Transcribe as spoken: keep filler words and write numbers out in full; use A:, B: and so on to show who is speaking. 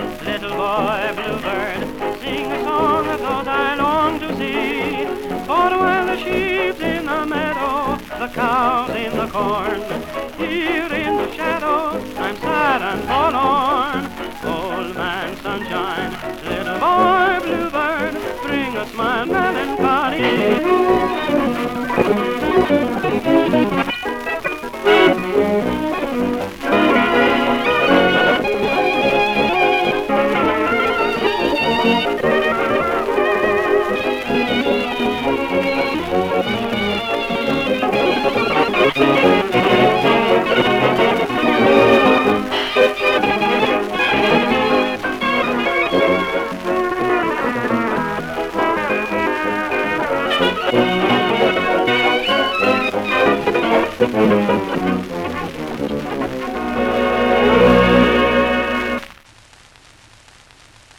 A: Little boy bluebird, sing a song of those I long to see. For while the sheep's in the meadow, the cow's in the corn, here in the shadow I'm sad and forlorn.